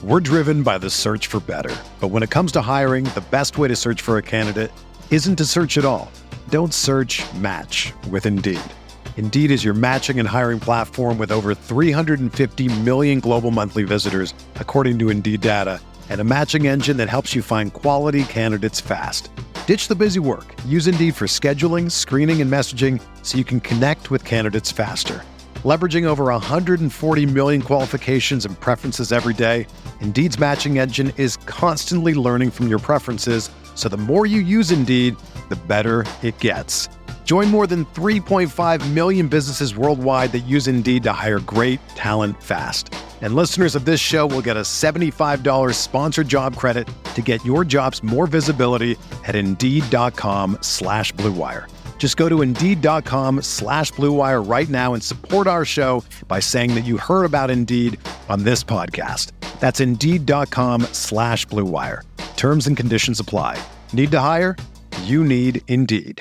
We're driven by the search for better. But when it comes to hiring, the best way to search for a candidate isn't to search at all. Don't search, match with Indeed. Indeed is your matching and hiring platform with over 350 million global monthly visitors, according to Indeed data, and a matching engine that helps you find quality candidates fast. Ditch the busy work. Use Indeed for scheduling, screening, and messaging so you can connect with candidates faster. Leveraging over 140 million qualifications and preferences every day, Indeed's matching engine is constantly learning from your preferences, so the more you use Indeed, the better it gets. Join more than 3.5 million businesses worldwide that use Indeed to hire great talent fast. And listeners of this show will get a $75 sponsored job credit to get your jobs more visibility at Indeed.com/Blue Wire. Just go to Indeed.com/Blue Wire right now and support our show by saying that you heard about Indeed on this podcast. That's Indeed.com/Blue Wire. Terms and conditions apply. Need to hire? You need Indeed.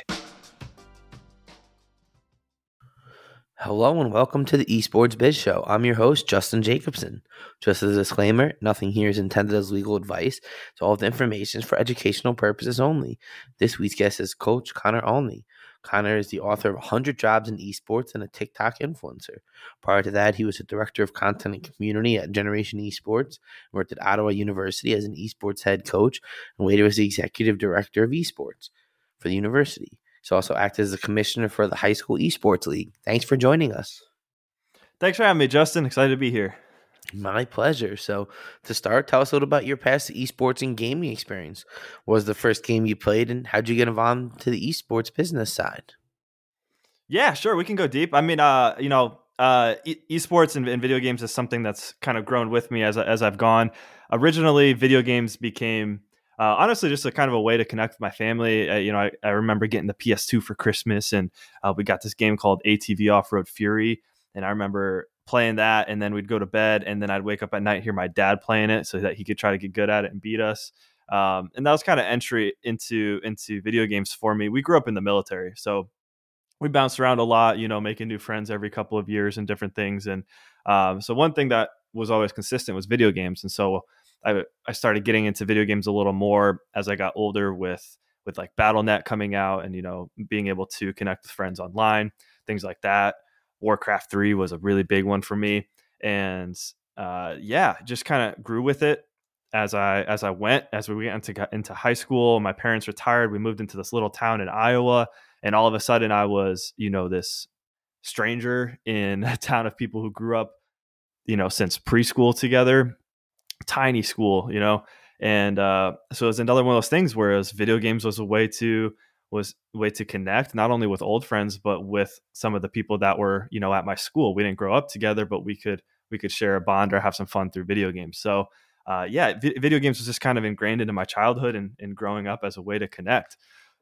Hello and welcome to the Esports Biz Show. I'm your host, Justin Jacobson. Just as a disclaimer, nothing here is intended as legal advice, so all of the information is for educational purposes only. This week's guest is Coach Connor Olney. Connor is the author of 100 Jobs in Esports and a TikTok influencer. Prior to that, he was the director of content and community at Generation Esports, worked at Ottawa University as an esports head coach, and later as the executive director of esports for the university. He's also acted as the commissioner for the High School Esports League. Thanks for joining us. Thanks for having me, Justin. Excited to be here. My pleasure. So to start, tell us a little about your past esports and gaming experience. What was the first game you played and how'd you get involved to the esports business side? Yeah, sure. We can go deep. I mean, esports and video games is something that's kind of grown with me as I've gone. Originally, video games became honestly just a kind of a way to connect with my family. I remember getting the PS2 for Christmas, and we got this game called ATV Off-Road Fury, and I remember playing that, and then we'd go to bed, and then I'd wake up at night and hear my dad playing it so that he could try to get good at it and beat us. And that was kind of entry into video games for me. We grew up in the military, so we bounced around a lot, making new friends every couple of years and different things. And so one thing that was always consistent was video games. And so I started getting into video games a little more as I got older with like Battle.net coming out and, being able to connect with friends online, things like that. Warcraft 3 was a really big one for me. And just kind of grew with it as I went, as we went into high school. My parents retired. We moved into this little town in Iowa. And all of a sudden I was, this stranger in a town of people who grew up, since preschool together. Tiny school, and so it was another one of those things where video games was a way to connect not only with old friends but with some of the people that were at my school. We didn't grow up together, but we could share a bond or have some fun through video games. So video games was just kind of ingrained into my childhood and growing up as a way to connect.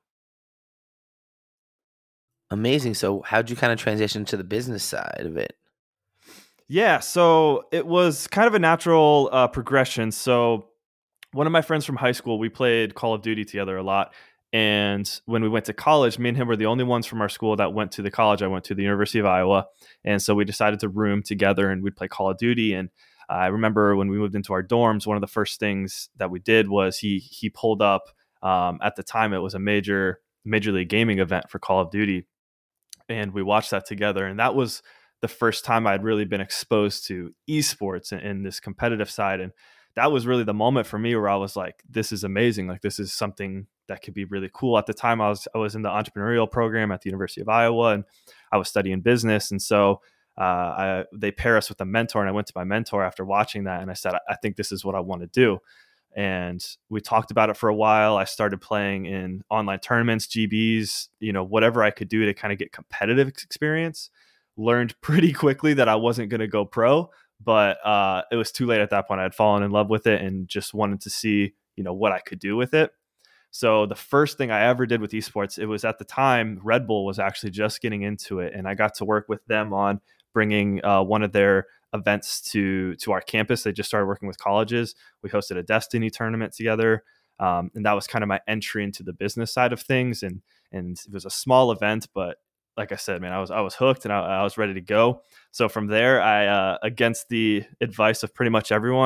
Amazing. So how'd you kind of transition to the business side of it? Yeah, so it was kind of a natural progression. So one of my friends from high school, we played Call of Duty together a lot. And when we went to college, me and him were the only ones from our school that went to the college I went to, the University of Iowa. And so we decided to room together and we'd play Call of Duty. And I remember when we moved into our dorms, one of the first things that we did was he pulled up, at the time it was a major league gaming event for Call of Duty. And we watched that together. And that was the first time I'd really been exposed to esports and this competitive side. And that was really the moment for me where I was like, this is amazing. Like, this is something that could be really cool. At the time I was in the entrepreneurial program at the University of Iowa and I was studying business. And so they pair us with a mentor, and I went to my mentor after watching that. And I said, I think this is what I want to do. And we talked about it for a while. I started playing in online tournaments, GBs, whatever I could do to kind of get competitive experience. Learned pretty quickly that I wasn't going to go pro, but it was too late at that point. I had fallen in love with it and just wanted to see, what I could do with it. So the first thing I ever did with esports, it was at the time Red Bull was actually just getting into it. And I got to work with them on bringing one of their events to our campus. They just started working with colleges. We hosted a Destiny tournament together. And that was kind of my entry into the business side of things. And it was a small event, but like I said, man, I was hooked and I was ready to go. So from there, I against the advice of pretty much everyone,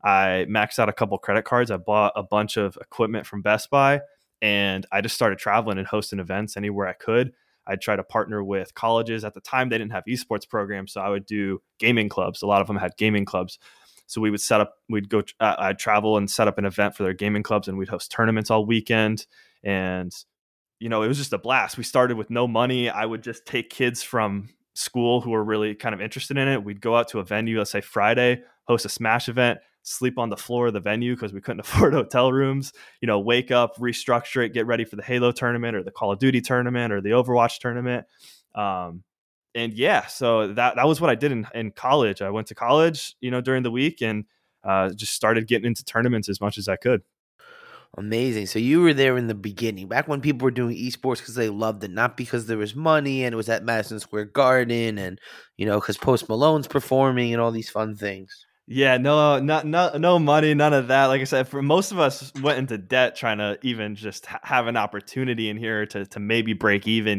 I maxed out a couple credit cards. I bought a bunch of equipment from Best Buy, and I just started traveling and hosting events anywhere I could. I'd try to partner with colleges. At the time, they didn't have esports programs, so I would do gaming clubs. A lot of them had gaming clubs. So I'd travel and set up an event for their gaming clubs, and we'd host tournaments all weekend. And, it was just a blast. We started with no money. I would just take kids from school who were really kind of interested in it. We'd go out to a venue, let's say Friday, host a Smash event, sleep on the floor of the venue because we couldn't afford hotel rooms, wake up, restructure it, get ready for the Halo tournament or the Call of Duty tournament or the Overwatch tournament. And yeah, so that was what I did in college. I went to college, during the week and just started getting into tournaments as much as I could. Amazing. So you were there in the beginning, back when people were doing esports because they loved it, not because there was money and it was at Madison Square Garden and, because Post Malone's performing and all these fun things. Yeah, no money, none of that. Like I said, for most of us went into debt trying to even just have an opportunity in here to maybe break even,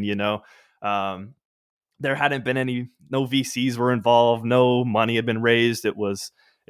there hadn't been no VCs were involved, no money had been raised. It was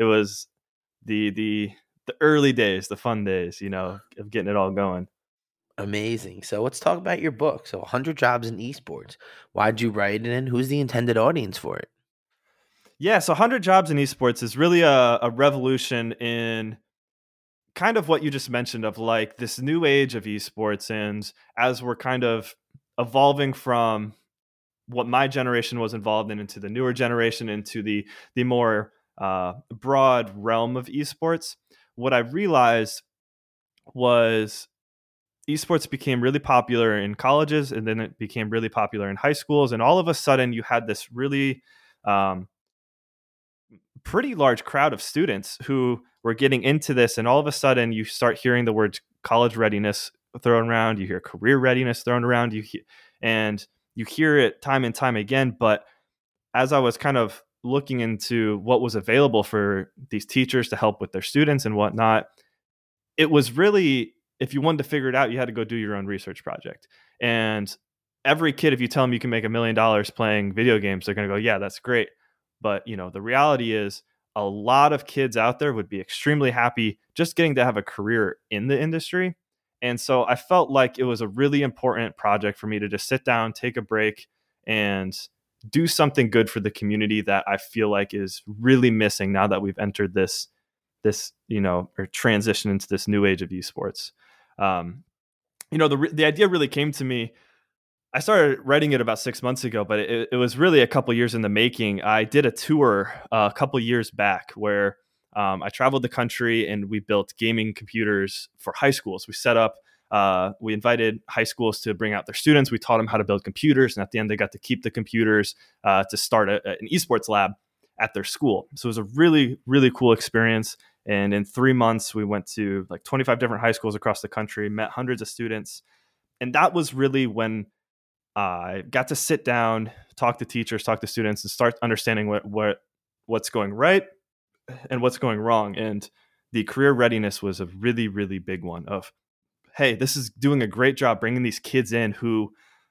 the early days, the fun days, of getting it all going. Amazing. So let's talk about your book. So 100 Jobs in Esports. Why'd you write it and who's the intended audience for it? Yeah, so 100 Jobs in Esports is really a revolution in kind of what you just mentioned of like this new age of esports. And as we're kind of evolving from what my generation was involved in into the newer generation, into the more broad realm of esports, what I realized was esports became really popular in colleges, and then it became really popular in high schools. And all of a sudden you had this really pretty large crowd of students who were getting into this. And all of a sudden you start hearing the words college readiness thrown around, you hear career readiness thrown around, and you hear it time and time again. But as I was kind of looking into what was available for these teachers to help with their students and whatnot, it was really, if you wanted to figure it out, you had to go do your own research project. And every kid, if you tell them you can make $1 million playing video games, they're going to go, yeah, that's great. But, the reality is a lot of kids out there would be extremely happy just getting to have a career in the industry. And so I felt like it was a really important project for me to just sit down, take a break, and do something good for the community that I feel like is really missing now that we've entered this or transition into this new age of esports. The idea really came to me. I started writing it about 6 months ago, but it was really a couple years in the making. I did a tour a couple years back where I traveled the country and we built gaming computers for high schools. We set up, we invited high schools to bring out their students. We taught them how to build computers. And at the end, they got to keep the computers to start an esports lab at their school. So it was a really, really cool experience. And in 3 months, we went to like 25 different high schools across the country, met hundreds of students. And that was really when I got to sit down, talk to teachers, talk to students, and start understanding what's going right and what's going wrong. And the career readiness was a really, really big one of, hey, this is doing a great job bringing these kids in who,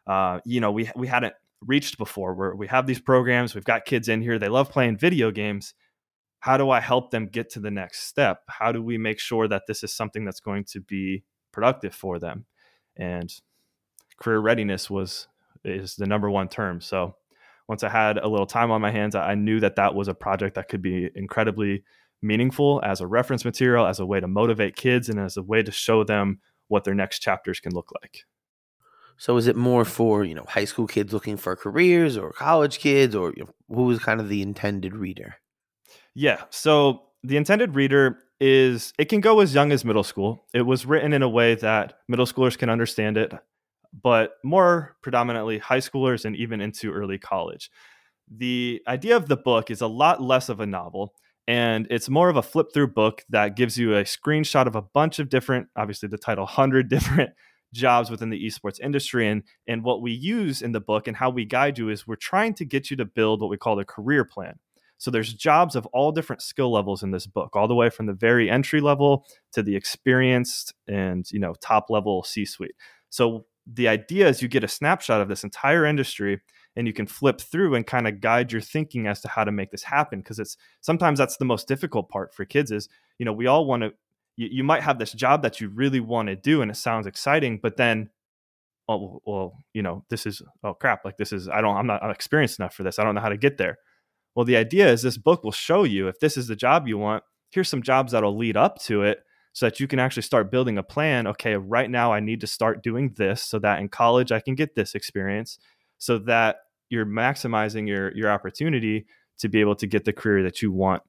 we hadn't reached before. Where we have these programs, we've got kids in here, they love playing video games. How do I help them get to the next step? How do we make sure that this is something that's going to be productive for them? And career readiness is the number one term. So once I had a little time on my hands, I knew that was a project that could be incredibly meaningful as a reference material, as a way to motivate kids, and as a way to show them what their next chapters can look like. So is it more for, high school kids looking for careers or college kids, or who was kind of the intended reader? Yeah. So the intended reader it can go as young as middle school. It was written in a way that middle schoolers can understand it, but more predominantly high schoolers and even into early college. The idea of the book is a lot less of a novel, and it's more of a flip through book that gives you a screenshot of a bunch of different, obviously the title, 100 different jobs within the esports industry. And what we use in the book and how we guide you is we're trying to get you to build what we call a career plan. So there's jobs of all different skill levels in this book, all the way from the very entry level to the experienced and, top level C-suite. So the idea is you get a snapshot of this entire industry, and you can flip through and kind of guide your thinking as to how to make this happen. Because sometimes that's the most difficult part for kids is, we all want to, you might have this job that you really want to do and it sounds exciting, but then, oh, well, this is, oh crap, like I'm not experienced enough for this. I don't know how to get there. Well, the idea is this book will show you, if this is the job you want, here's some jobs that'll lead up to it so that you can actually start building a plan. Okay, right now I need to start doing this so that in college I can get this experience, so that you're maximizing your opportunity to be able to get the career that you want,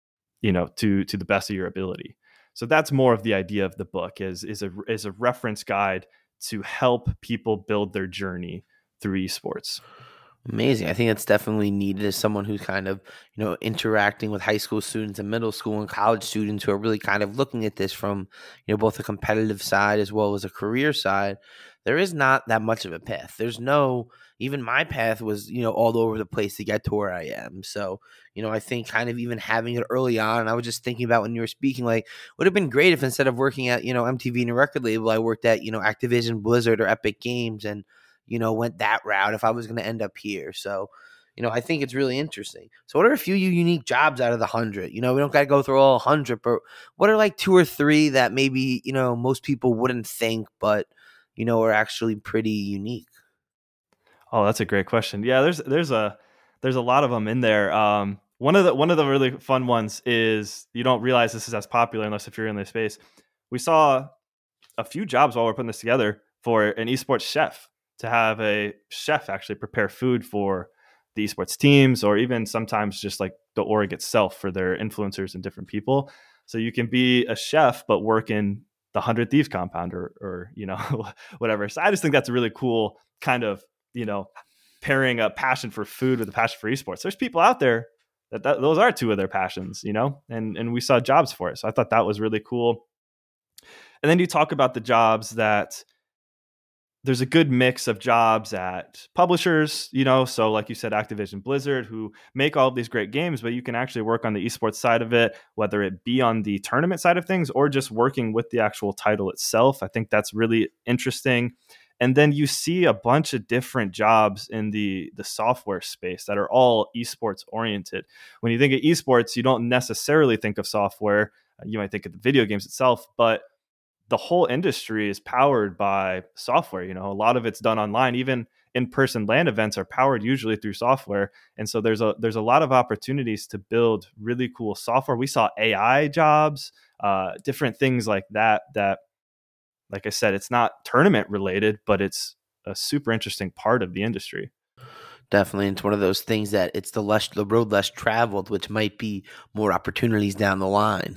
to the best of your ability. So that's more of the idea of the book is a reference guide to help people build their journey through esports. Amazing. I think it's definitely needed as someone who's kind of, interacting with high school students and middle school and college students who are really kind of looking at this from, both a competitive side as well as a career side. There is not that much of a path. Even my path was, all over the place to get to where I am. So, I think kind of even having it early on, and I was just thinking about when you were speaking, like, would have been great if instead of working at, MTV and a record label, I worked at, Activision, Blizzard, or Epic Games, and went that route if I was going to end up here. So, I think it's really interesting. So what are a few unique jobs out of the 100? We don't got to go through all 100, but what are like 2 or 3 that maybe, most people wouldn't think, but, are actually pretty unique? Oh, that's a great question. Yeah, there's a lot of them in there. One of the really fun ones is, you don't realize this is as popular unless if you're in this space. We saw a few jobs while we're putting this together for an esports chef, to have a chef actually prepare food for the esports teams, or even sometimes just like the org itself for their influencers and different people. So you can be a chef, but work in the 100 Thieves compound or whatever. So I just think that's a really cool kind of, pairing a passion for food with a passion for esports. There's people out there that those are 2 of their passions, and we saw jobs for it. So I thought that was really cool. And then you talk about the jobs that, there's a good mix of jobs at publishers, so like you said, Activision Blizzard, who make all of these great games, but you can actually work on the esports side of it, whether it be on the tournament side of things or just working with the actual title itself. I think that's really interesting. And then you see a bunch of different jobs in the software space that are all esports oriented. When you think of esports, you don't necessarily think of software. You might think of the video games itself, but the whole industry is powered by software. A lot of it's done online. Even in-person LAN events are powered usually through software. And so there's a lot of opportunities to build really cool software. We saw AI jobs, different things like that, like I said, it's not tournament related, but it's a super interesting part of the industry. Definitely. It's one of those things that it's the road less traveled, which might be more opportunities down the line.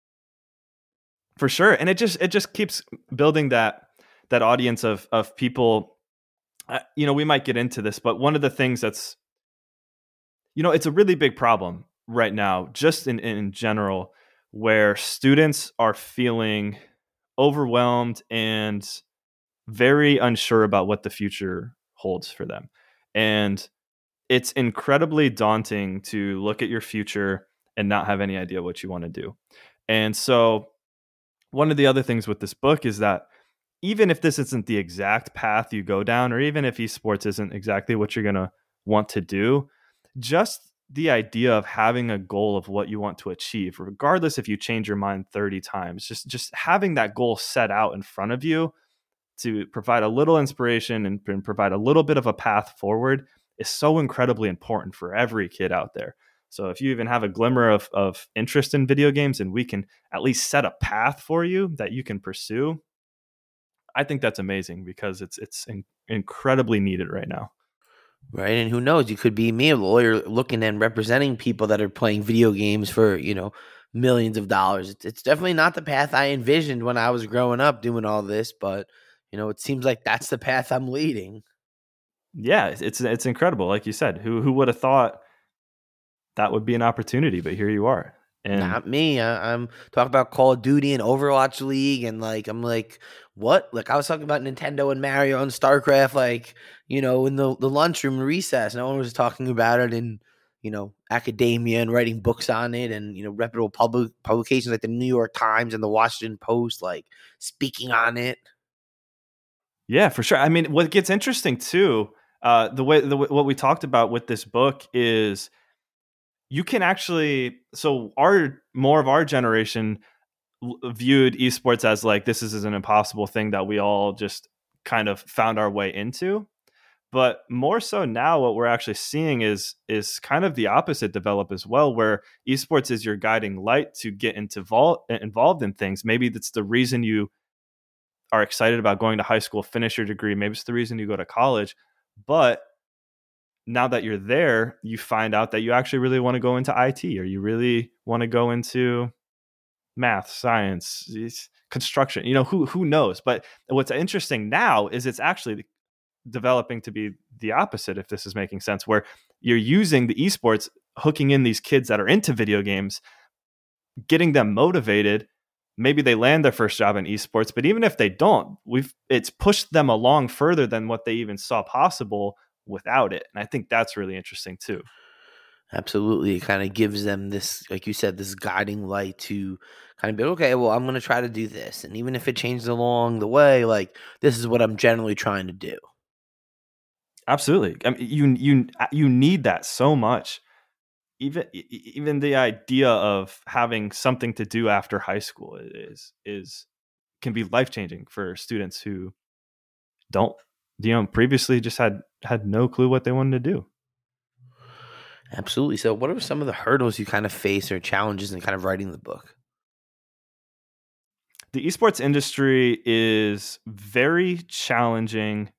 For sure. And it just keeps building that audience of people. We might get into this, but one of the things that's, it's a really big problem right now, just in general, where students are feeling overwhelmed and very unsure about what the future holds for them. And it's incredibly daunting to look at your future and not have any idea what you want to do. And so one of the other things with this book is that even if this isn't the exact path you go down, or even if esports isn't exactly what you're going to want to do, just the idea of having a goal of what you want to achieve, regardless if you change your mind 30 times, just having that goal set out in front of you to provide a little inspiration and provide a little bit of a path forward is so incredibly important for every kid out there. So if you even have a glimmer of interest in video games and we can at least set a path for you that you can pursue, I think that's amazing, because it's incredibly needed right now. Right. And who knows, you could be me, a lawyer, looking and representing people that are playing video games for, millions of dollars. It's definitely not the path I envisioned when I was growing up doing all this, but, it seems like that's the path I'm leading. Yeah, it's incredible. Like you said, who would have thought that would be an opportunity, but here you are. And not me. I'm talking about Call of Duty and Overwatch League, and I'm like, what? Like, I was talking about Nintendo and Mario and StarCraft, in the lunchroom and recess. No one was talking about it in, academia and writing books on it, and reputable publications like the New York Times and the Washington Post, speaking on it. Yeah, for sure. I mean, what gets interesting too, What we talked about with this book is you can actually, so more of our generation viewed esports as like, this is an impossible thing that we all just kind of found our way into. But more so now, what we're actually seeing is kind of the opposite develop as well, where esports is your guiding light to get involved in things. Maybe that's the reason you are excited about going to high school, finish your degree. Maybe it's the reason you go to college. But now that you're there, you find out that you actually really want to go into IT, or you really want to go into math, science, construction. Who knows? But what's interesting now is it's actually developing to be the opposite, if this is making sense, where you're using the esports, hooking in these kids that are into video games, getting them motivated. Maybe they land their first job in esports, but even if they don't, it's pushed them along further than what they even saw possible without it. And I think that's really interesting too. Absolutely. It kind of gives them this, like you said, this guiding light to kind of be, okay, well, I'm going to try to do this. And even if it changes along the way, like, this is what I'm generally trying to do. Absolutely. I mean, you need that so much. Even the idea of having something to do after high school can be life-changing for students who don't, previously just had no clue what they wanted to do. Absolutely. So what are some of the hurdles you kind of face or challenges in kind of writing the book? The esports industry is very challenging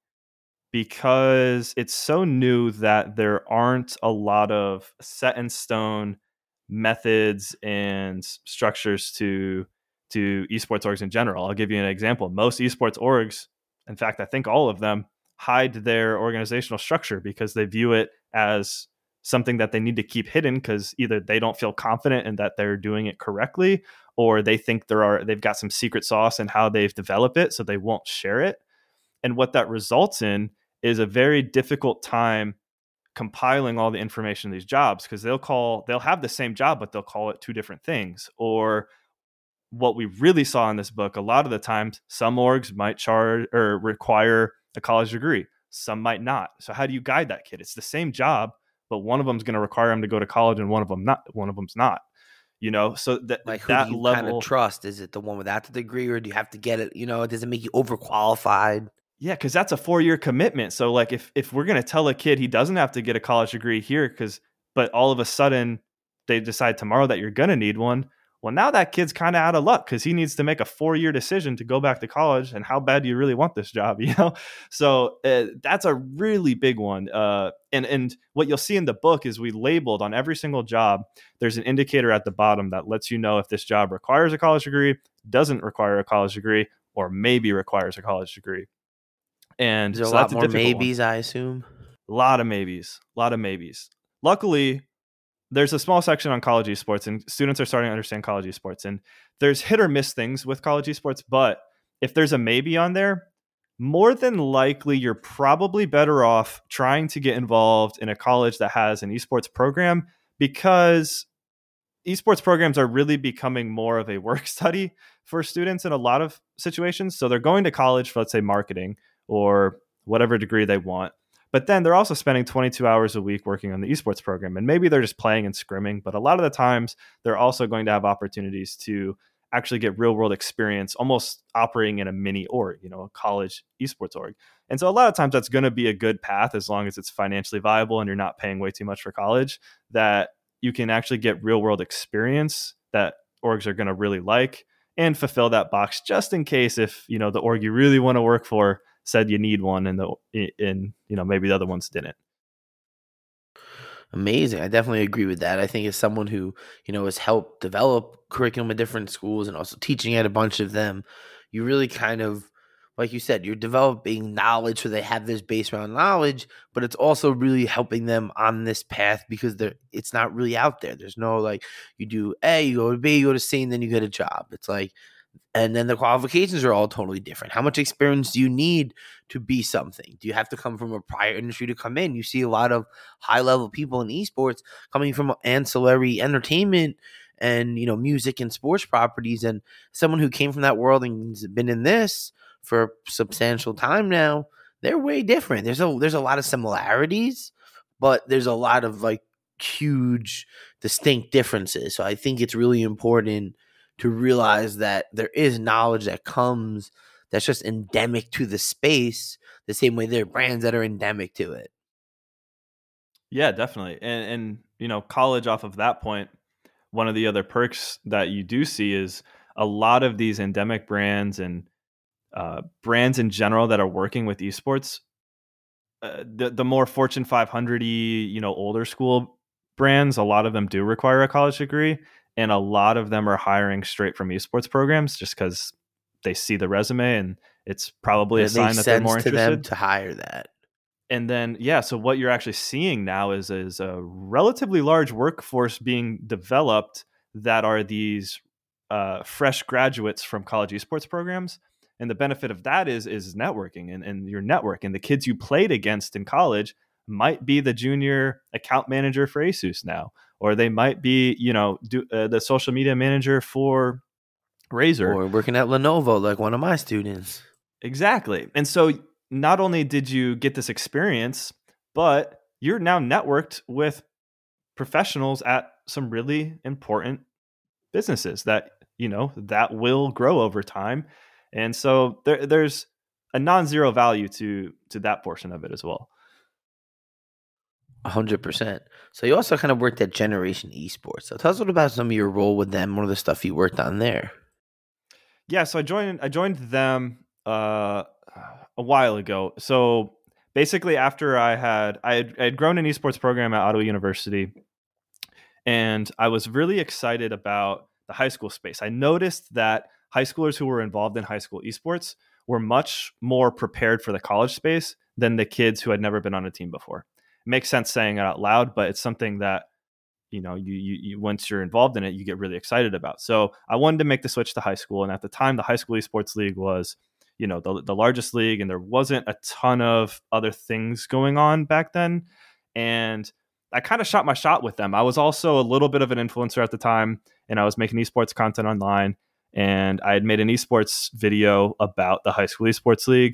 because it's so new that there aren't a lot of set in stone methods and structures to esports orgs in general. I'll give you an example. Most esports orgs, in fact, I think all of them, hide their organizational structure because they view it as something that they need to keep hidden, because either they don't feel confident in that they're doing it correctly, or they think they've got some secret sauce in how they've developed it, so they won't share it. And what that results in is a very difficult time compiling all the information in these jobs, because they'll have the same job, but they'll call it two different things. Or what we really saw in this book, a lot of the times, some orgs might charge or require a college degree, some might not. So how do you guide that kid? It's the same job, but one of them is going to require them to go to college, and one of them's not. So like, who that do you level kind of trust? Is it the one without the degree, or do you have to get it? Does it make you overqualified? Yeah, because that's a 4-year commitment. So like if we're going to tell a kid he doesn't have to get a college degree here, but all of a sudden they decide tomorrow that you're going to need one, well, now that kid's kind of out of luck, because he needs to make a 4-year decision to go back to college. And how bad do you really want this job? So that's a really big one. And what you'll see in the book is we labeled on every single job, there's an indicator at the bottom that lets you know if this job requires a college degree, doesn't require a college degree, or maybe requires a college degree. And there's so a lot that's more maybes, I assume. A lot of maybes. Luckily, there's a small section on college esports, and students are starting to understand college esports. And there's hit or miss things with college esports, but if there's a maybe on there, more than likely you're probably better off trying to get involved in a college that has an esports program, because esports programs are really becoming more of a work study for students in a lot of situations. So they're going to college for, let's say, marketing or whatever degree they want. But then they're also spending 22 hours a week working on the esports program. And maybe they're just playing and scrimming, but a lot of the times they're also going to have opportunities to actually get real world experience, almost operating in a mini org, a college esports org. And so a lot of times that's going to be a good path, as long as it's financially viable and you're not paying way too much for college, that you can actually get real world experience that orgs are going to really like, and fulfill that box just in case if, the org you really want to work for said you need one, and maybe the other ones didn't. Amazing. I definitely agree with that. I think as someone who, has helped develop curriculum at different schools and also teaching at a bunch of them, you really kind of, like you said, you're developing knowledge so they have this base around knowledge, but it's also really helping them on this path, because it's not really out there. There's no, like, you do A, you go to B, you go to C, and then you get a job. It's like, and then the qualifications are all totally different. How much experience do you need to be something? Do you have to come from a prior industry to come in? You see a lot of high-level people in esports coming from ancillary entertainment and, music and sports properties. And someone who came from that world and has been in this for a substantial time now, they're way different. There's a lot of similarities, but there's a lot of like huge distinct differences. So I think it's really important to realize that there is knowledge that comes that's just endemic to the space, the same way there are brands that are endemic to it. Yeah, definitely. And you know, college off of that point, one of the other perks that you do see is a lot of these endemic brands and brands in general that are working with esports. The more Fortune 500-y, you know, older school brands, a lot of them do require a college degree, and a lot of them are hiring straight from esports programs just because they see the resume and it's probably a sign that they're more to them interested to hire that. And then, yeah, so what you're actually seeing now is a relatively large workforce being developed that are these fresh graduates from college esports programs. And the benefit of that is networking and your network. And the kids you played against in college might be the junior account manager for Asus now, or they might be, you know, the social media manager for Razer. Or working at Lenovo, like one of my students. Exactly. And so not only did you get this experience, but you're now networked with professionals at some really important businesses that, you know, that will grow over time. And so there's a non-zero value to that portion of it as well. 100%. So you also kind of worked at Generation Esports. So tell us a little about some of your role with them, one of the stuff you worked on there. Yeah, so I joined them a while ago. So basically, after I had grown an esports program at Ottawa University, and I was really excited about the high school space. I noticed that high schoolers who were involved in high school esports were much more prepared for the college space than the kids who had never been on a team before. It makes sense saying it out loud, but it's something that, you know, you once you're involved in it, you get really excited about. So I wanted to make the switch to high school. And at the time, the high school esports league was, you know, the largest league, and there wasn't a ton of other things going on back then. And I kind of shot my shot with them. I was also a little bit of an influencer at the time, and I was making esports content online. And I had made an esports video about the high school esports league.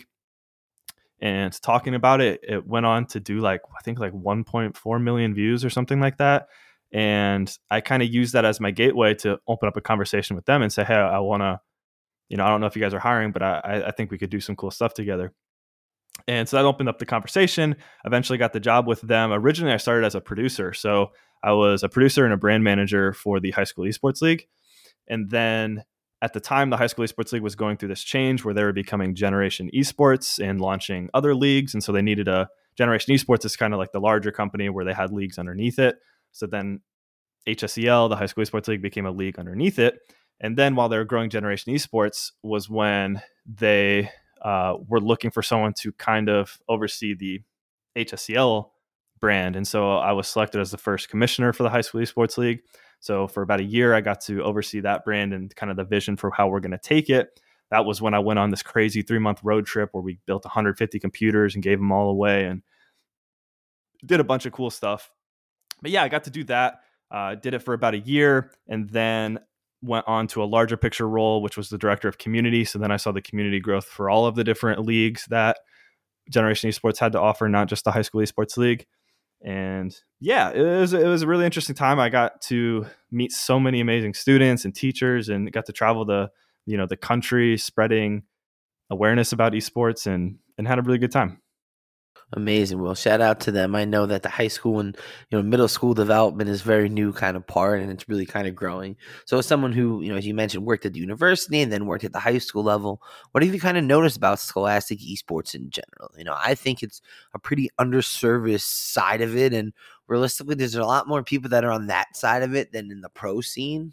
And talking about it, it went on to do I think 1.4 million views or something like that. And I kind of used that as my gateway to open up a conversation with them and say, hey, I want to, you know, I don't know if you guys are hiring, but I think we could do some cool stuff together. And so that opened up the conversation. Eventually got the job with them. Originally, I started as a producer. So I was a producer and a brand manager for the high school esports league. And then at the time, the high school esports league was going through this change where they were becoming Generation Esports and launching other leagues. And so they needed a Generation Esports is kind of like the larger company where they had leagues underneath it. So then HSEL, the high school esports league, became a league underneath it. And then while they were growing Generation Esports was when they were looking for someone to kind of oversee the HSEL brand. And so I was selected as the first commissioner for the high school esports league. So for about a year, I got to oversee that brand and kind of the vision for how we're going to take it. That was when I went on this crazy 3-month road trip where we built 150 computers and gave them all away and did a bunch of cool stuff. But yeah, I got to do that. Did it for about a year and then went on to a larger picture role, which was the director of community. So then I saw the community growth for all of the different leagues that Generation Esports had to offer, not just the high school esports league. And yeah, it was a really interesting time. I got to meet so many amazing students and teachers and got to travel the country spreading awareness about esports and had a really good time. Amazing. Well, shout out to them. I know that the high school and middle school development is very new kind of part, and it's really kind of growing. So as someone who, as you mentioned, worked at the university and then worked at the high school level, what have you kind of noticed about scholastic esports in general? I think it's a pretty underserviced side of it, and realistically, there's a lot more people that are on that side of it than in the pro scene.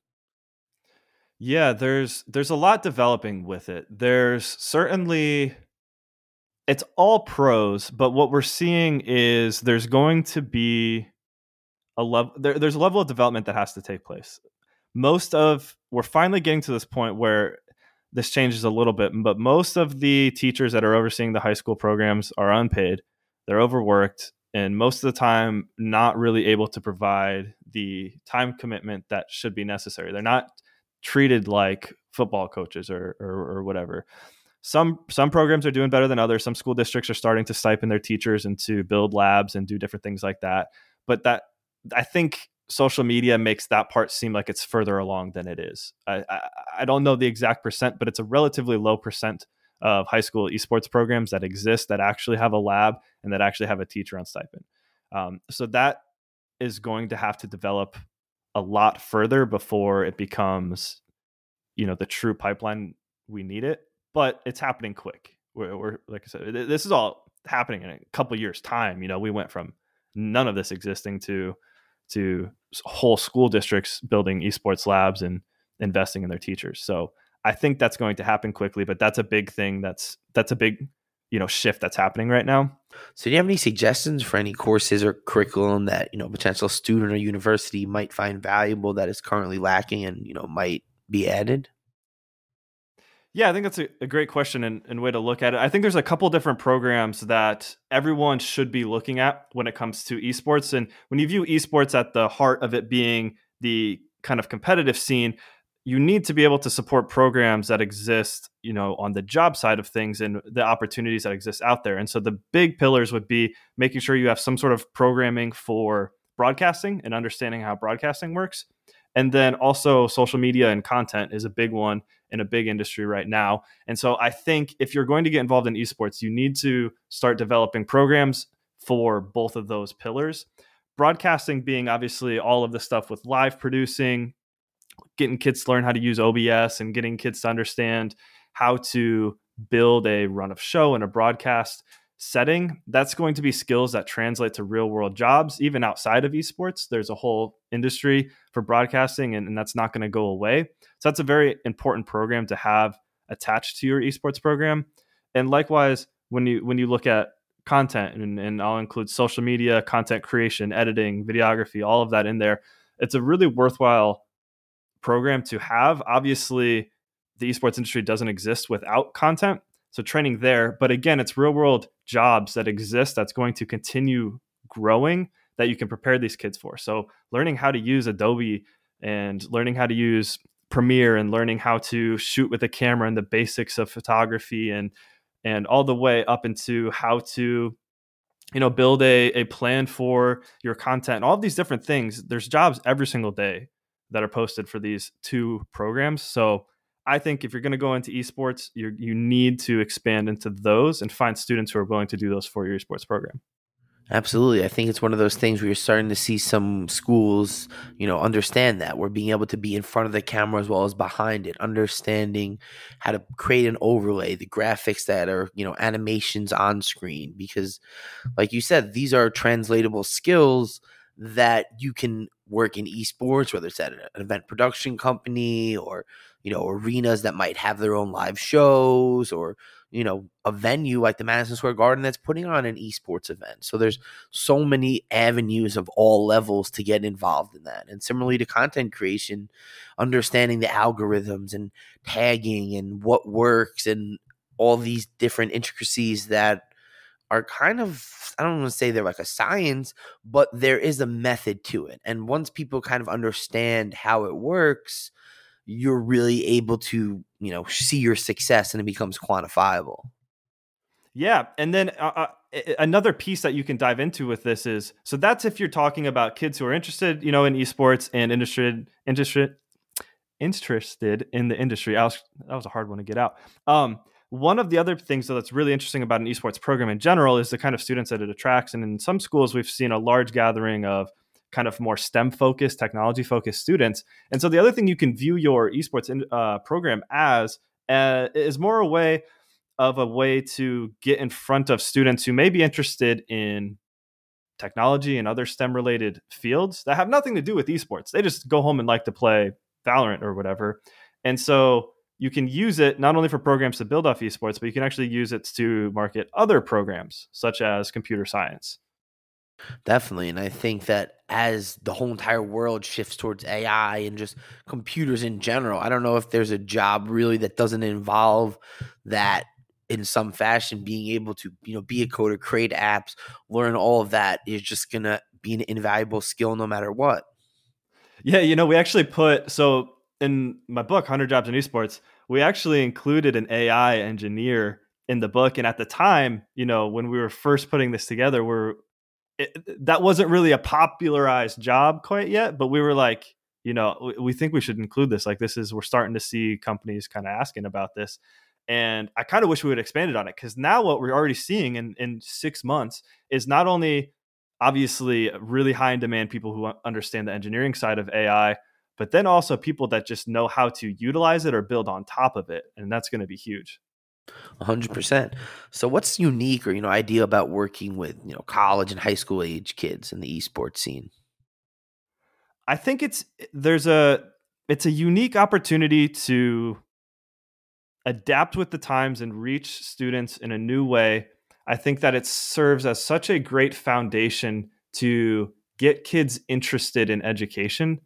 Yeah, there's a lot developing with it. There's certainly, it's all pros, but what we're seeing is there's going to be a level. There's a level of development that has to take place. We're finally getting to this point where this changes a little bit, but most of the teachers that are overseeing the high school programs are unpaid. They're overworked, and most of the time not really able to provide the time commitment that should be necessary. They're not treated like football coaches or whatever. Some programs are doing better than others. Some school districts are starting to stipend their teachers and to build labs and do different things like that. But I think social media makes that part seem like it's further along than it is. I don't know the exact percent, but it's a relatively low percent of high school esports programs that exist that actually have a lab and that actually have a teacher on stipend. So that is going to have to develop a lot further before it becomes, the true pipeline we need it. But it's happening quick. We're like I said, this is all happening in a couple years' time. We went from none of this existing to whole school districts building esports labs and investing in their teachers. So I think that's going to happen quickly, but that's a big thing. That's a big, shift that's happening right now. So do you have any suggestions for any courses or curriculum that, potential student or university might find valuable that is currently lacking and, might be added? Yeah, I think that's a great question and way to look at it. I think there's a couple different programs that everyone should be looking at when it comes to esports. And when you view esports at the heart of it being the kind of competitive scene, you need to be able to support programs that exist, on the job side of things and the opportunities that exist out there. And so the big pillars would be making sure you have some sort of programming for broadcasting and understanding how broadcasting works. And then also social media and content is a big one in a big industry right now. And so I think if you're going to get involved in esports, you need to start developing programs for both of those pillars. Broadcasting being obviously all of the stuff with live producing, getting kids to learn how to use OBS and getting kids to understand how to build a run of show in a broadcast setting. That's going to be skills that translate to real world jobs, even outside of esports. There's a whole industry for broadcasting and that's not going to go away. So that's a very important program to have attached to your esports program. And likewise, when you look at content, and I'll include social media, content creation, editing, videography, all of that in there, it's a really worthwhile program to have. Obviously, the esports industry doesn't exist without content. So training there, but again, it's real world jobs that exist that's going to continue growing that you can prepare these kids for. So learning how to use Adobe and learning how to use Premiere and learning how to shoot with a camera and the basics of photography and all the way up into how to, build a plan for your content, all of these different things. There's jobs every single day that are posted for these two programs. So I think if you're going to go into esports, you need to expand into those and find students who are willing to do those for your esports program. Absolutely. I think it's one of those things where you're starting to see some schools, understand that we're being able to be in front of the camera as well as behind it, understanding how to create an overlay, the graphics that are, animations on screen, because like you said, these are translatable skills that you can work in esports, whether it's at an event production company or, arenas that might have their own live shows or, a venue like the Madison Square Garden that's putting on an esports event. So there's so many avenues of all levels to get involved in that. And similarly to content creation, understanding the algorithms and tagging and what works and all these different intricacies that are kind of, I don't want to say they're like a science, but there is a method to it. And once people kind of understand how it works, you're really able to, see your success and it becomes quantifiable. Yeah. And then another piece that you can dive into with this is, so that's if you're talking about kids who are interested, in esports and interested in the industry. That was a hard one to get out. One of the other things that's really interesting about an esports program in general is the kind of students that it attracts. And in some schools, we've seen a large gathering of kind of more STEM focused, technology focused students. And so the other thing you can view your esports program as is more a way to get in front of students who may be interested in technology and other STEM related fields that have nothing to do with esports. They just go home and like to play Valorant or whatever. And so you can use it not only for programs to build off esports, but you can actually use it to market other programs such as computer science. Definitely. And I think that as the whole entire world shifts towards AI and just computers in general, I don't know if there's a job really that doesn't involve that in some fashion. Being able to, be a coder, create apps, learn all of that is just going to be an invaluable skill no matter what. Yeah. We actually in my book, 100 Jobs in Esports, we actually included an AI engineer in the book. And at the time, when we were first putting this together, that wasn't really a popularized job quite yet, but we were like, we think we should include this. Like we're starting to see companies kind of asking about this. And I kind of wish we would have expanded on it, because now what we're already seeing in 6 months is not only obviously really high in demand people who understand the engineering side of AI, but then also people that just know how to utilize it or build on top of it. And that's going to be huge. 100%. So what's unique or, ideal about working with, college and high school age kids in the esports scene? I think it's a unique opportunity to adapt with the times and reach students in a new way. I think that it serves as such a great foundation to get kids interested in education.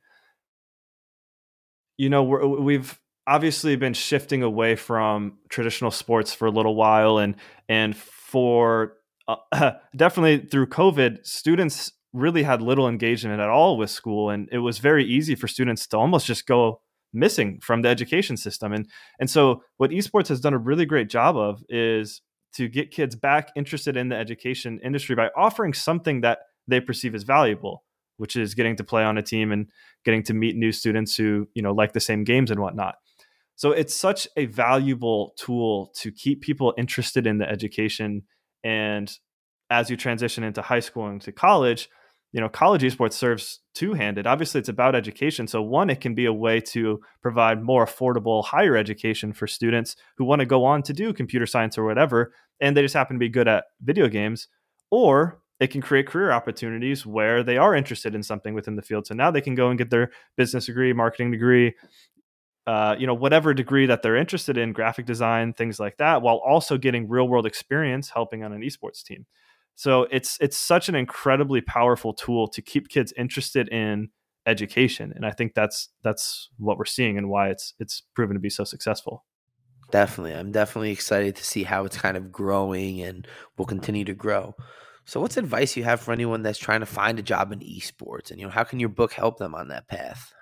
We've obviously been shifting away from traditional sports for a little while, and for definitely through COVID, students really had little engagement at all with school, and it was very easy for students to almost just go missing from the education system. And so what esports has done a really great job of is to get kids back interested in the education industry by offering something that they perceive as valuable, which is getting to play on a team and getting to meet new students who, like the same games and whatnot. So it's such a valuable tool to keep people interested in the education. And as you transition into high school and to college, college esports serves two-handed. Obviously, it's about education. So one, it can be a way to provide more affordable higher education for students who want to go on to do computer science or whatever, and they just happen to be good at video games. Or it can create career opportunities where they are interested in something within the field. So now they can go and get their business degree, marketing degree, whatever degree that they're interested in, graphic design, things like that, while also getting real world experience helping on an esports team. So it's such an incredibly powerful tool to keep kids interested in education. And I think that's what we're seeing and why it's proven to be so successful. Definitely. I'm definitely excited to see how it's kind of growing and will continue to grow. So what's advice you have for anyone that's trying to find a job in esports? And, how can your book help them on that path?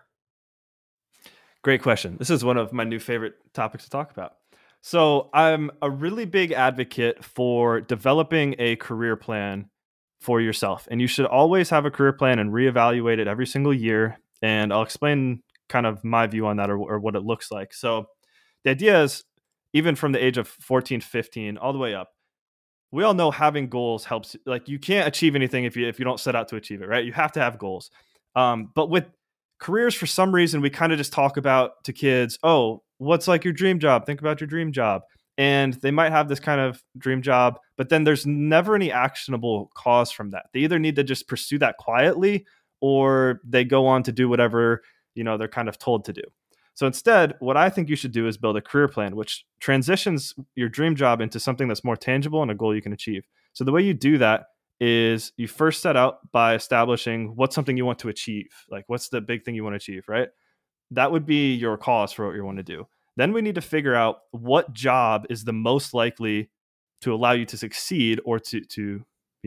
Great question. This is one of my new favorite topics to talk about. So I'm a really big advocate for developing a career plan for yourself. And you should always have a career plan and reevaluate it every single year. And I'll explain kind of my view on that or what it looks like. So the idea is, even from the age of 14, 15, all the way up, we all know having goals helps. Like, you can't achieve anything if you don't set out to achieve it, right? You have to have goals. But with careers, for some reason, we kind of just talk about to kids, oh, what's like your dream job? Think about your dream job. And they might have this kind of dream job, but then there's never any actionable cause from that. They either need to just pursue that quietly, or they go on to do whatever, they're kind of told to do. So instead, what I think you should do is build a career plan, which transitions your dream job into something that's more tangible and a goal you can achieve. So the way you do that is you first set out by establishing what's something you want to achieve. Like, what's the big thing you want to achieve, right? That would be your cause for what you want to do. Then we need to figure out what job is the most likely to allow you to succeed or to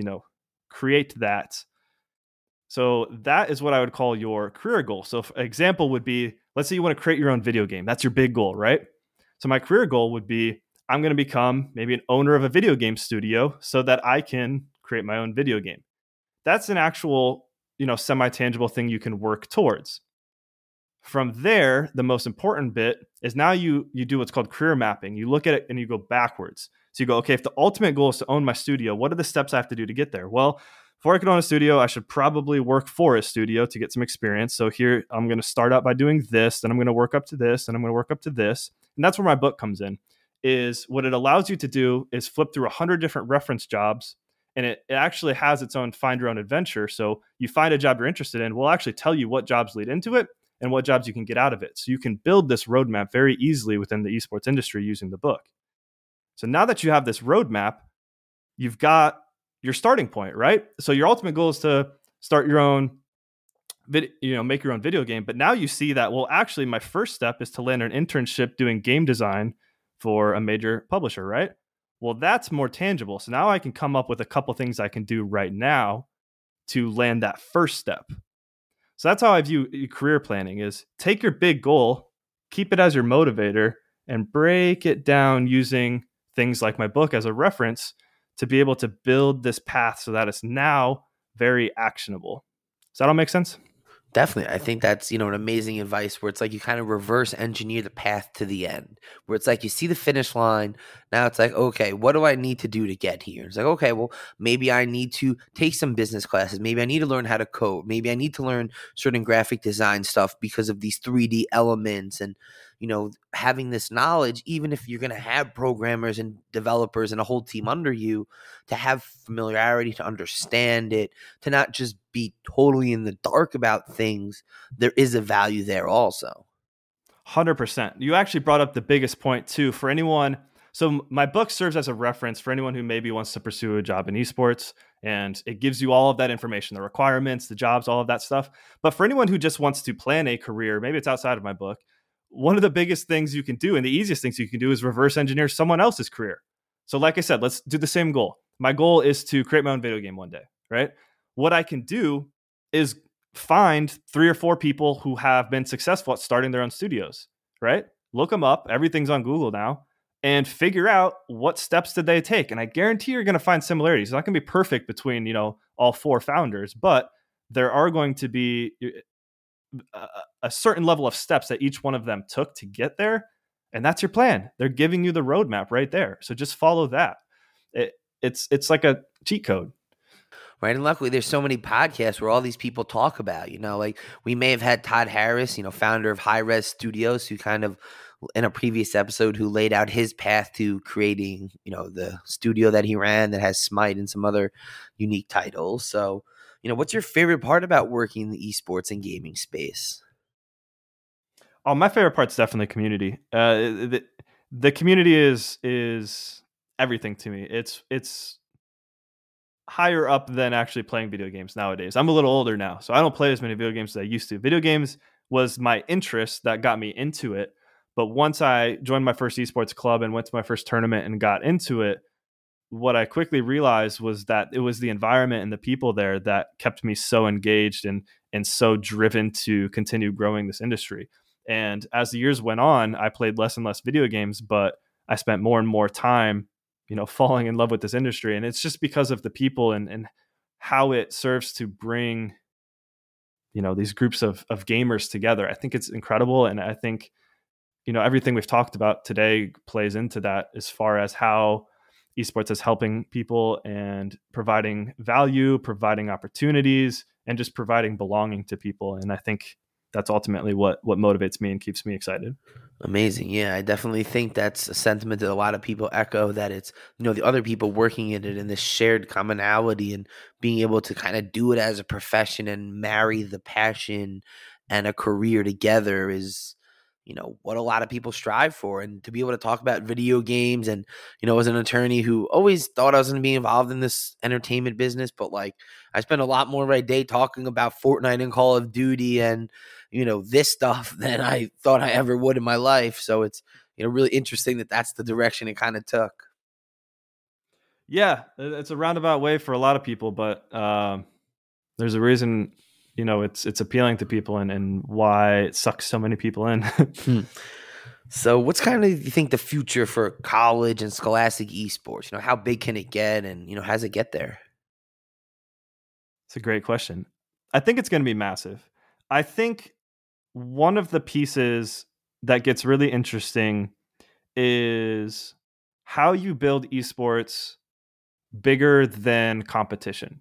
create that. So that is what I would call your career goal. So an example would be, let's say you want to create your own video game. That's your big goal, right? So my career goal would be, I'm going to become maybe an owner of a video game studio so that I can create my own video game. That's an actual, semi-tangible thing you can work towards. From there, the most important bit is now you do what's called career mapping. You look at it and you go backwards. So you go, okay, if the ultimate goal is to own my studio, what are the steps I have to do to get there? Well, before I could own a studio, I should probably work for a studio to get some experience. So here, I'm going to start out by doing this, then I'm going to work up to this, and I'm going to work up to this. And that's where my book comes in, is what it allows you to do is flip through 100 different reference jobs. And it actually has its own find your own adventure. So you find a job you're interested in, we'll actually tell you what jobs lead into it and what jobs you can get out of it. So you can build this roadmap very easily within the esports industry using the book. So now that you have this roadmap, you've got your starting point, right? So your ultimate goal is to start your own make your own video game. But now you see that, well, actually my first step is to land an internship doing game design for a major publisher, right? Well, that's more tangible. So now I can come up with a couple things I can do right now to land that first step. So that's how I view career planning, is take your big goal keep it as your motivator and break it down using things like my book as a reference to be able to build this path so that it's now very actionable. Does that all make sense? Definitely. I think that's, an amazing advice where it's like you kind of reverse engineer the path to the end, where it's like you see the finish line. Now it's like, okay, what do I need to do to get here? It's like, okay, well, maybe I need to take some business classes. Maybe I need to learn how to code. Maybe I need to learn certain graphic design stuff because of these 3D elements and, having this knowledge, even if you're going to have programmers and developers and a whole team under you, to have familiarity, to understand it, to not just be totally in the dark about things, there is a value there also. 100%. You actually brought up the biggest point too for anyone. So my book serves as a reference for anyone who maybe wants to pursue a job in esports, and it gives you all of that information, the requirements, the jobs, all of that stuff. But for anyone who just wants to plan a career, maybe it's outside of my book, one of the biggest things you can do and the easiest things you can do is reverse engineer someone else's career. So like I said, let's do the same goal. My goal is to create my own video game one day, right? What I can do is find 3 or 4 people who have been successful at starting their own studios, right? Look them up. Everything's on Google now, and figure out what steps did they take. And I guarantee you're going to find similarities. It's not going to be perfect between, all 4 founders, but there are going to be a certain level of steps that each one of them took to get there. And that's your plan. They're giving you the roadmap right there. So just follow that. It's like a cheat code. Right. And luckily there's so many podcasts where all these people talk about, like we may have had Todd Harris, founder of High Res Studios, who kind of in a previous episode who laid out his path to creating, the studio that he ran that has Smite and some other unique titles. So, what's your favorite part about working in the esports and gaming space? Oh, my favorite part's definitely community. The community is everything to me. It's higher up than actually playing video games nowadays. I'm a little older now, so I don't play as many video games as I used to. Video games was my interest that got me into it. But once I joined my first esports club and went to my first tournament and got into it, what I quickly realized was that it was the environment and the people there that kept me so engaged and so driven to continue growing this industry. And as the years went on, I played less and less video games, but I spent more and more time, falling in love with this industry. And it's just because of the people and how it serves to bring, these groups of gamers together. I think it's incredible. And I think, everything we've talked about today plays into that as far as how esports is helping people and providing value, providing opportunities, and just providing belonging to people. And I think that's ultimately what motivates me and keeps me excited. Amazing. Yeah, I definitely think that's a sentiment that a lot of people echo, that it's, the other people working in it and this shared commonality and being able to kind of do it as a profession and marry the passion and a career together is, what a lot of people strive for. And to be able to talk about video games and, as an attorney who always thought I was going to be involved in this entertainment business, but like I spend a lot more of my day talking about Fortnite and Call of Duty and, this stuff than I thought I ever would in my life. So it's, really interesting that that's the direction it kind of took. Yeah, it's a roundabout way for a lot of people, but there's a reason it's appealing to people and why it sucks so many people in. So what's kind of, you think, the future for college and scholastic esports? How big can it get and, how does it get there? It's a great question. I think it's going to be massive. I think one of the pieces that gets really interesting is how you build esports bigger than competition.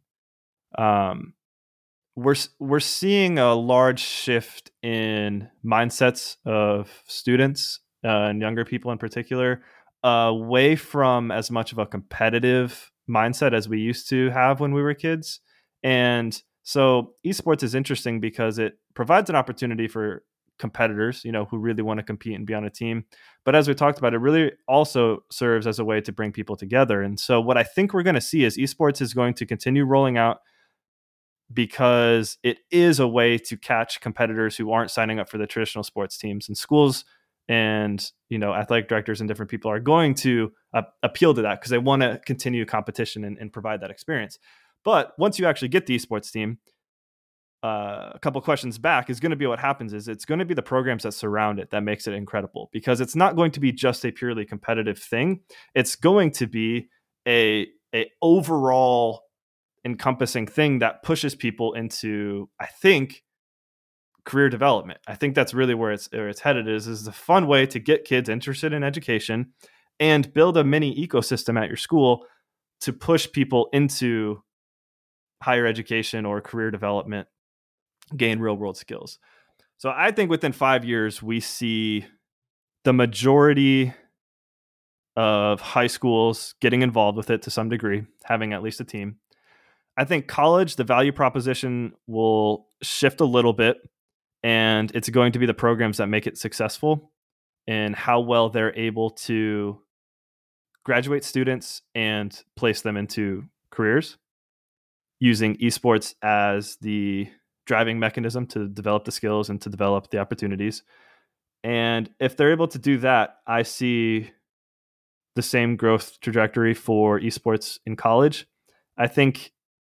We're seeing a large shift in mindsets of students and younger people in particular, away from as much of a competitive mindset as we used to have when we were kids. And so esports is interesting because it provides an opportunity for competitors, who really want to compete and be on a team. But as we talked about, it really also serves as a way to bring people together. And so what I think we're going to see is esports is going to continue rolling out because it is a way to catch competitors who aren't signing up for the traditional sports teams, and schools and athletic directors and different people are going to appeal to that because they want to continue competition and provide that experience. But once you actually get the esports team, a couple questions back is going to be what happens is it's going to be the programs that surround it that makes it incredible, because it's not going to be just a purely competitive thing. It's going to be a overall encompassing thing that pushes people into, I think, career development. I think that's really where it's headed. Is a fun way to get kids interested in education and build a mini ecosystem at your school to push people into higher education or career development, gain real world skills. So I think within 5 years, we see the majority of high schools getting involved with it to some degree, having at least a team. I think college, the value proposition will shift a little bit, and it's going to be the programs that make it successful and how well they're able to graduate students and place them into careers using esports as the driving mechanism to develop the skills and to develop the opportunities. And if they're able to do that, I see the same growth trajectory for esports in college. I think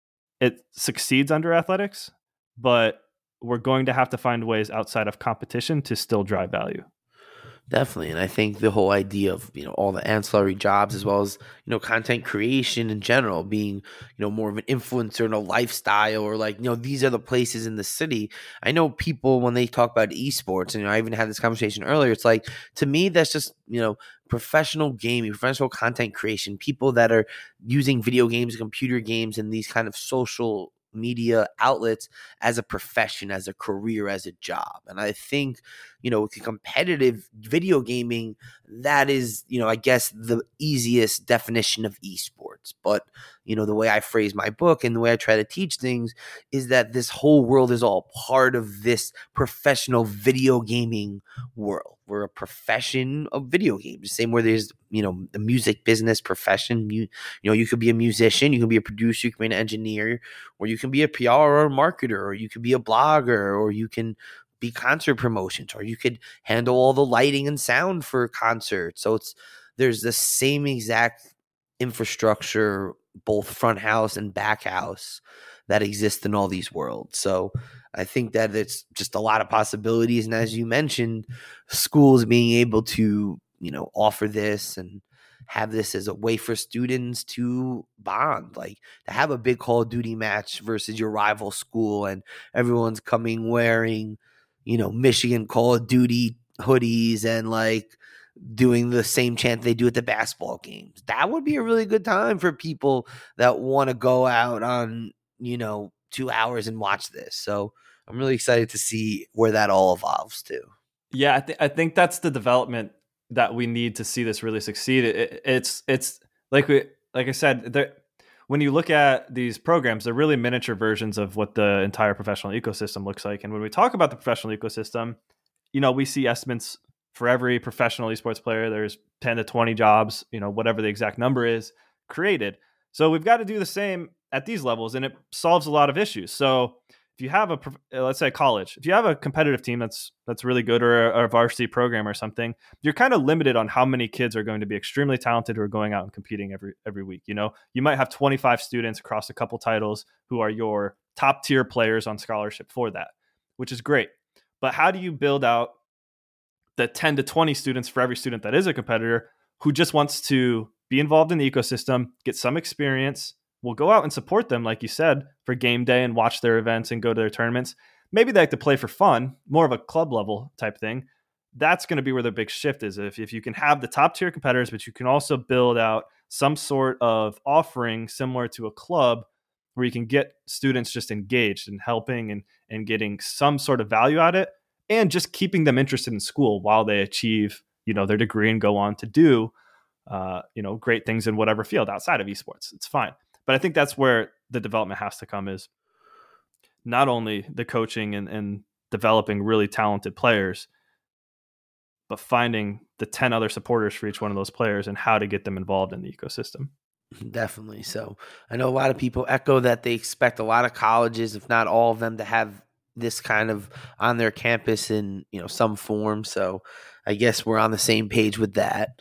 it succeeds under athletics, but we're going to have to find ways outside of competition to still drive value. Definitely. And I think the whole idea of, all the ancillary jobs, as well as, content creation in general, being, more of an influencer in a lifestyle, or like, these are the places in the city. I know people, when they talk about esports, and I even had this conversation earlier, it's like, to me, that's just, professional gaming, professional content creation, people that are using video games, computer games, and these kind of social media outlets as a profession, as a career, as a job. And I think, with the competitive video gaming, that is, I guess the easiest definition of esports. But, the way I phrase my book and the way I try to teach things is that this whole world is all part of this professional video gaming world. We're a profession of video games. The same way there's, the music business profession. You could be a musician, you can be a producer, you can be an engineer, or you can be a PR or a marketer, or you could be a blogger, or you can be concert promotions, or you could handle all the lighting and sound for concerts. So there's the same exact infrastructure, both front house and back house, that exist in all these worlds. So I think that it's just a lot of possibilities. And as you mentioned, schools being able to, offer this and have this as a way for students to bond, like to have a big Call of Duty match versus your rival school, and everyone's coming wearing, Michigan Call of Duty hoodies and like doing the same chant they do at the basketball games. That would be a really good time for people that want to go out on, 2 hours and watch this. So I'm really excited to see where that all evolves to. Yeah, I think that's the development that we need to see this really succeed. It's like I said, when you look at these programs, they're really miniature versions of what the entire professional ecosystem looks like. And when we talk about the professional ecosystem, we see estimates for every professional esports player. There's 10 to 20 jobs, whatever the exact number is, created. So we've got to do the same at these levels, and it solves a lot of issues. So if you have let's say college, if you have a competitive team that's really good, or a varsity program or something, you're kind of limited on how many kids are going to be extremely talented who are going out and competing every week. You might have 25 students across a couple titles who are your top tier players on scholarship for that, which is great. But how do you build out the 10 to 20 students for every student that is a competitor who just wants to be involved in the ecosystem, get some experience? We'll go out and support them, like you said, for game day and watch their events and go to their tournaments. Maybe they like to play for fun, more of a club level type thing. That's going to be where the big shift is. If you can have the top tier competitors, but you can also build out some sort of offering similar to a club where you can get students just engaged and helping and getting some sort of value out of it, and just keeping them interested in school while they achieve, their degree and go on to do, great things in whatever field outside of esports. It's fine. But I think that's where the development has to come, is not only the coaching and developing really talented players, but finding the 10 other supporters for each one of those players and how to get them involved in the ecosystem. Definitely. So I know a lot of people echo that they expect a lot of colleges, if not all of them, to have this kind of on their campus in, some form. So I guess we're on the same page with that.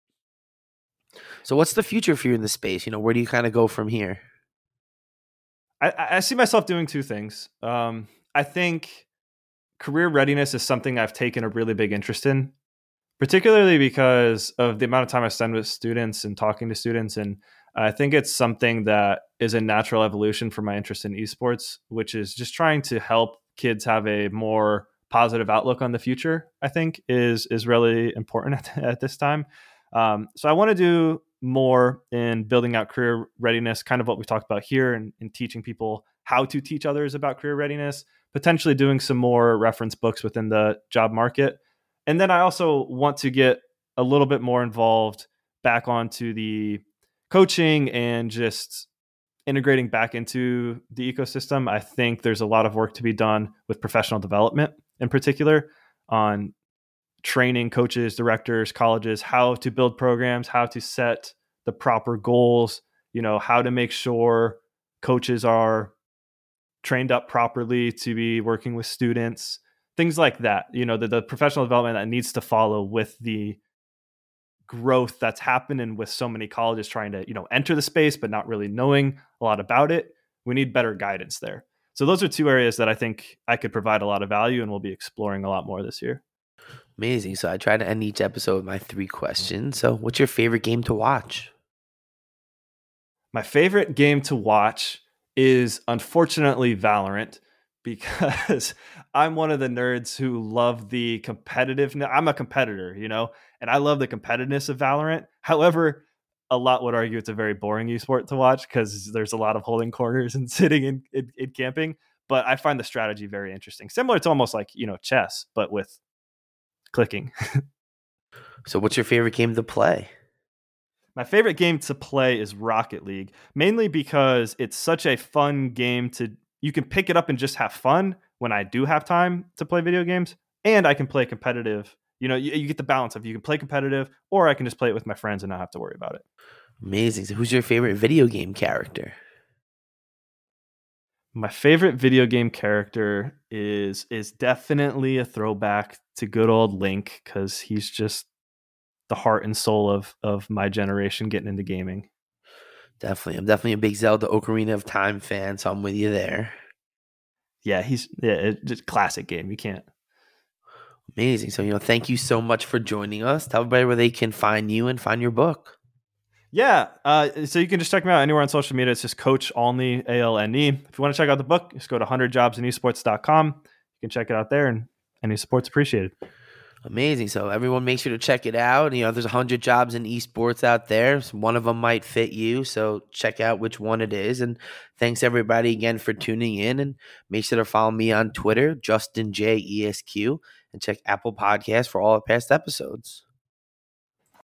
So what's the future for you in the space? Where do you kind of go from here? I see myself doing two things. I think career readiness is something I've taken a really big interest in, particularly because of the amount of time I spend with students and talking to students. And I think it's something that is a natural evolution for my interest in esports, which is just trying to help kids have a more positive outlook on the future. I think is really important at this time. So I want to do more in building out career readiness, kind of what we talked about here, and teaching people how to teach others about career readiness, potentially doing some more reference books within the job market. And then I also want to get a little bit more involved back onto the coaching and just integrating back into the ecosystem. I think there's a lot of work to be done with professional development in particular on training coaches, directors, colleges, how to build programs, how to set the proper goals, how to make sure coaches are trained up properly to be working with students, things like that. The professional development that needs to follow with the growth that's happening with so many colleges trying to, enter the space, but not really knowing a lot about it. We need better guidance there. So those are two areas that I think I could provide a lot of value, and we'll be exploring a lot more this year. Amazing. So I try to end each episode with my 3 questions. So what's your favorite game to watch? My favorite game to watch is unfortunately Valorant, because I'm one of the nerds who love the competitiveness. I'm a competitor, and I love the competitiveness of Valorant. However, a lot would argue it's a very boring esport to watch because there's a lot of holding corners and sitting in camping. But I find the strategy very interesting, similar to almost like, chess, but with clicking. So what's your favorite game to play? My favorite game to play is Rocket League, mainly because it's such a fun game you can pick it up and just have fun when I do have time to play video games, and I can play competitive. You get the balance of you can play competitive, or I can just play it with my friends and not have to worry about it. Amazing. So who's your favorite video game character? My favorite video game character is definitely a throwback to good old Link, because he's just the heart and soul of my generation getting into gaming. Definitely. I'm definitely a big Zelda Ocarina of Time fan, so I'm with you there. Yeah, it's just a classic game. You can't. Amazing. So, thank you so much for joining us. Tell everybody where they can find you and find your book. Yeah. So you can just check me out anywhere on social media. It's just Coach Alne, ALNE. If you want to check out the book, just go to 100jobsinesports.com. You can check it out there, and any support's appreciated. Amazing. So everyone make sure to check it out. There's 100 jobs in esports out there. So one of them might fit you. So check out which one it is. And thanks everybody again for tuning in. And make sure to follow me on Twitter, JustinJESQ, and check Apple Podcasts for all the past episodes.